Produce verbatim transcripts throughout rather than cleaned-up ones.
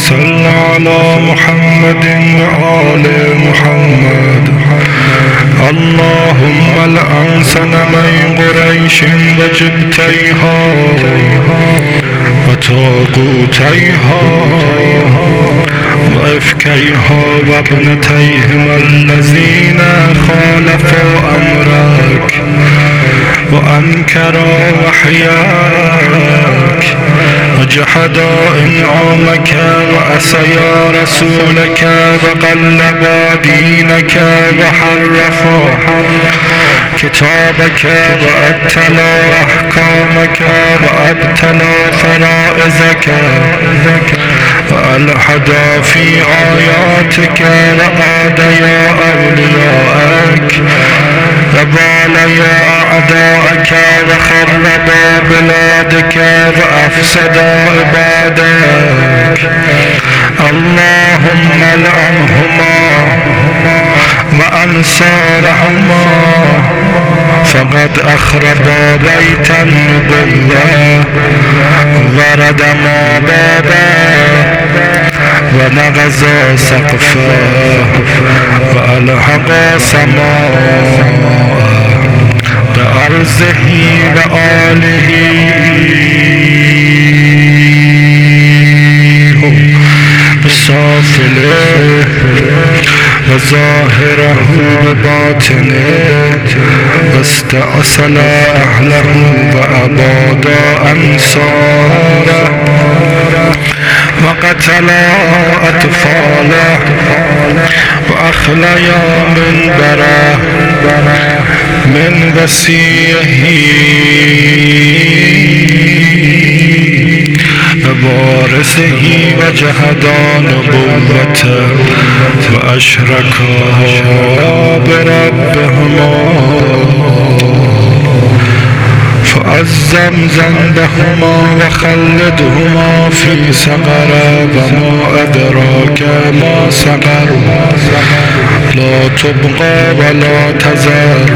صل على محمد وآل محمد. اللهم لعن صنمي قريش وجبتيها وطاغوتيها وإفكيها وابنتيهما الذين خالفوا أمرك وأنكروا وحياك وجحدا إنعامك وعصيا رسولك وقلبا دينك وحرفا كتابك وأبتلى أحكامك وأبتلى فرائزك وألحدا في آياتك وآديا أولياءك وباليا أعداءك وخربا بلادك وأفسدا عبادك. اللهم لعنهما وأنصارهما فقد أخربا بيت النبوة وردما بابا ونغزا سقفا وألحقا سماء بأرضه وآله بسافله وظاهره وباطنه واستأصل أهله وأباد أنصاره وقتل أطفاله وأخليا منبره من وسيعه ووارثه وجحدا نبوته وأشركها بربهما فعظم ذنبهما وخلدهما في سقر وما أدراك ما سقر لا تبقى ولا تذر.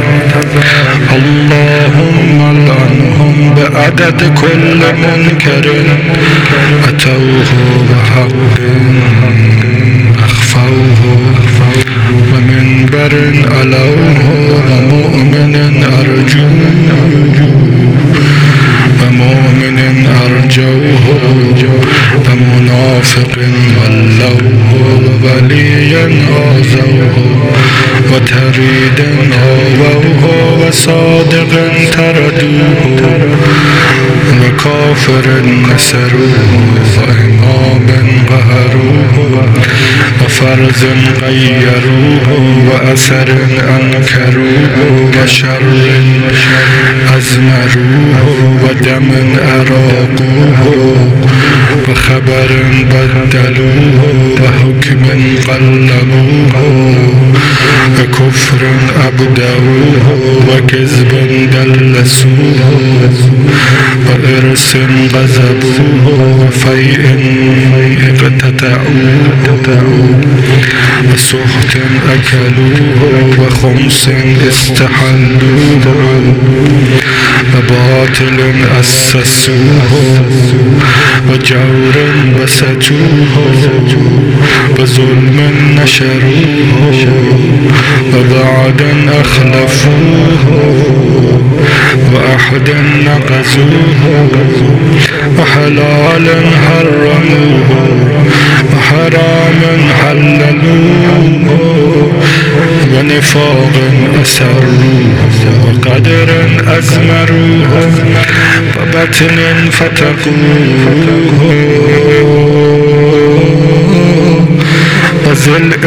اللهم لعنهم بعدد كل منكر أتوه بحق أخفوه ومنبر ألوه ومؤمن أرجوه ومؤمن أرجوه ومنافق ولوه وولي آذوه وتريد آووه وصادق تردوه وكافر نسروه وإمام قهروه وفرز غيروه وأثر أنكروه وشر أزمروه ودم أراقوه وخبر بدلوه وحكم قلبوه وكفر أبدوه وكذب دلسوه وإرس غزبوه وفيء اقتتعوه وسخط أكلوه وخمس استحلوه وباطل أسسوه وجور بسطوه وظلم نشروه وبعد أخلفوه وأحد نقزوه وحلال حرموه وحرام حللوه ونفاق أسروه وقدر أزمروه وبطن فتقوه وزلء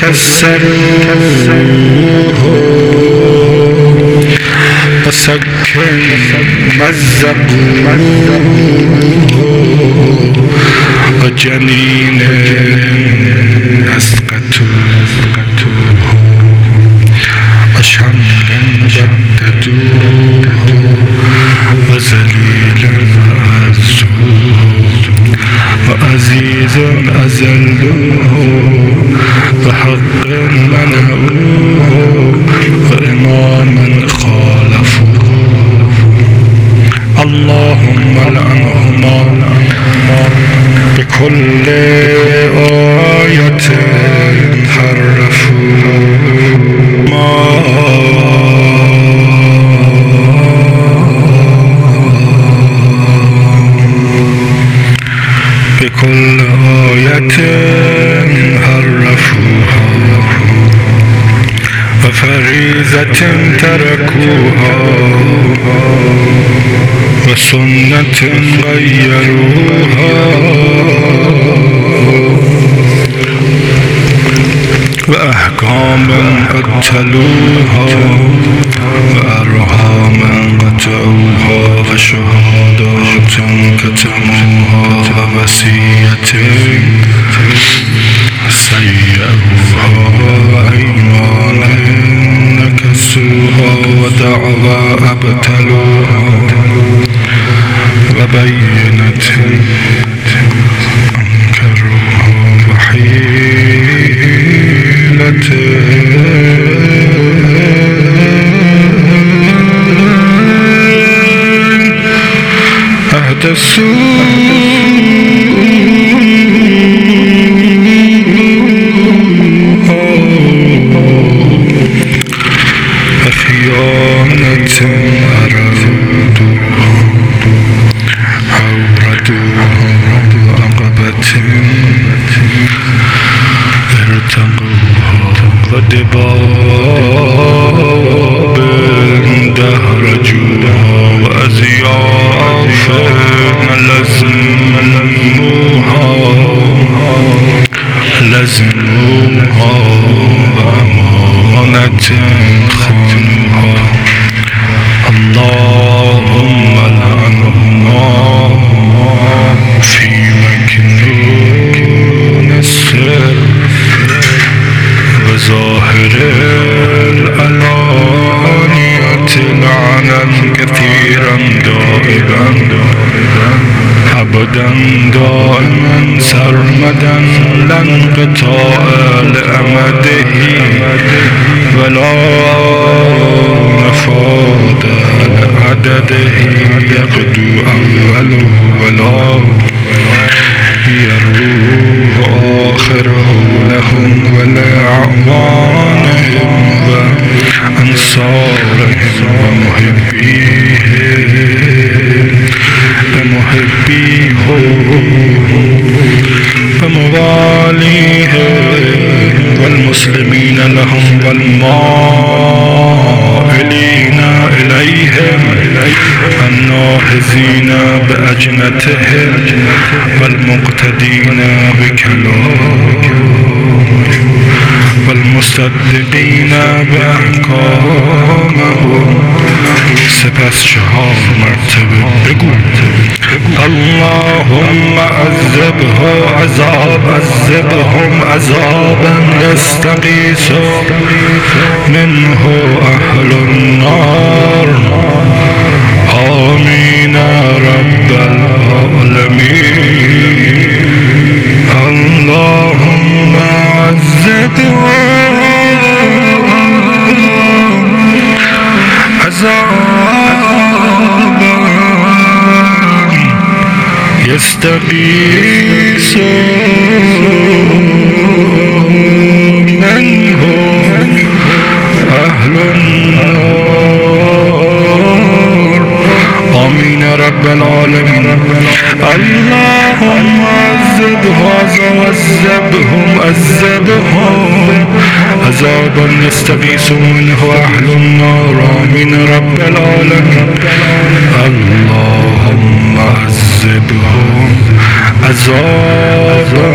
كسروه وسك مزقوه وجنين أسقطوه وشمل بددوه وذليل أعزوه وعزيز أذلوه وحق منعوه وإماما خالفوه. اللهم لعنهما بكل آية حرفوا ما بكل آية حرفوها وفريضة تركوها وسنة غيروها وأحكاما قتلوها وأرحاما قطعوها وشهادات كتموها ووصية سيئوها وأيمان نكسوها ودعوى أبتلوها وبينة أنكروها وحيلة أحدثوها وخيانة أرادوها أوردوها وعقبة ارتقوها ودباب دهرجوها وأزياف لزموها لزموها وأمانة خانوها اللهم لعنهما في مكنون السر وظاهر العلانية لعنا كثيرا دائما أبدا دائما سرمدا لا انقطاع لأمده ولا نفاد لعدده يغدو أوله ولا يروه آخره لهم ولأعوانهم وأنصارهم ومحبيهم ومحبيهم ومواليهم والمسلمين لهم والمائلين إليهم الناهزين بأجنتهم والمقتدين بكلامهم والمصدقين بأحكامهم سپس چهار مرتبه بگو اللهم عذبه عذاب عذبهم عذابا يستغيث منه أهل النار آمين رب العالمين اللهم عذبهم عذابا يستغيث منه أهل النار آمين رب العالمين اللهم عذبه عذبهم عذبهم عذابا يستغيث منه أهل النار آمين رب العالمين اللهم عذبهم عذابا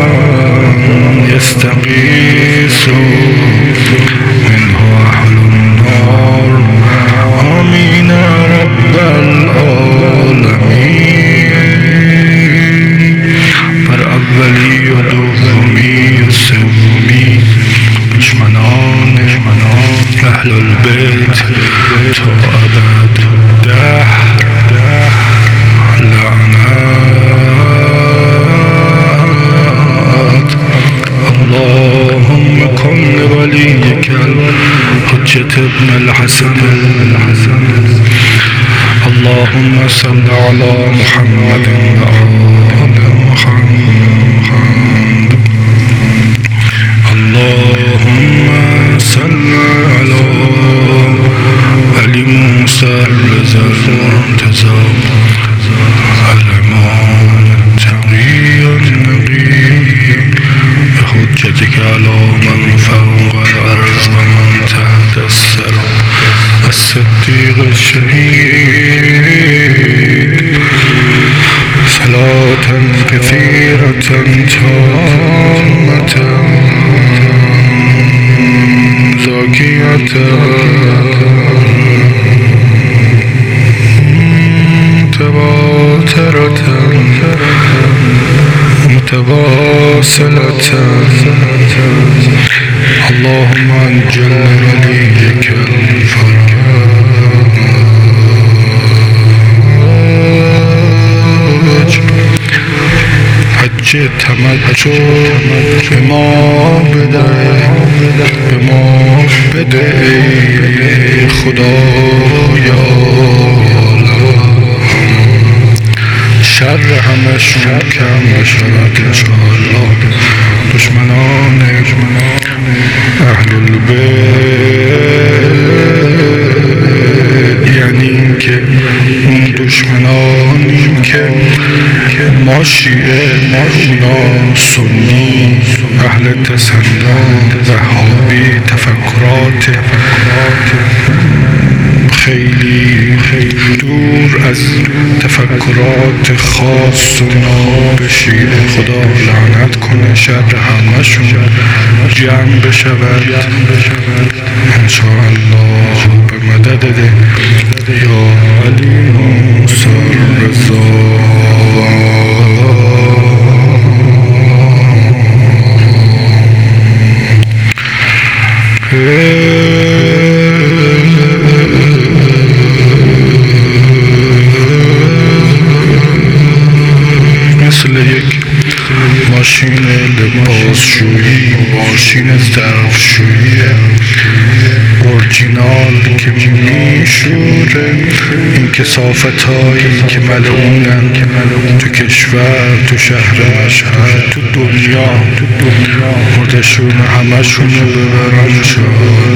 يستغيث منه أهل النار آمين رب العالمين بر اولی و دومی و سومی دشمنان اهل البیت تا ابد دهر لعنات اللهم كن لوليك الحجة ابن الحسن اللهم صل على محمد وآل محمد. اللهم صل على علی موسی رضا المرتضى الإمام التقي النقي بحجتك على من فوق الأرض ومن تحت الثرى الصديق الشهيد صلاة كثيرة تامة زاكية متواترة متواصلة. اللهم انجل وليك الفرج حج تمتع به ما بده به ما بده خدایا. شر همشون کم بشود انشاءالله. دشمنان اهل البیت یعنی که اون دشمنانی که ما شیعه اونا سنی اهل تسنن وهابی تفکرات خیلی دور از تفکرات خاص اونا به شیعه خدا لعنت کنه. شر همشون جمع بشود انشاءالله به مدد ده یا علی موسی رضا. مثل یک ماشین لباسشویی ماشین ظرفشویی اورجینال که میشوره این کثافت هایی که ملعونن تو کشور تو شهر مشهد تو دنیا مردشون همشون رو ببرن.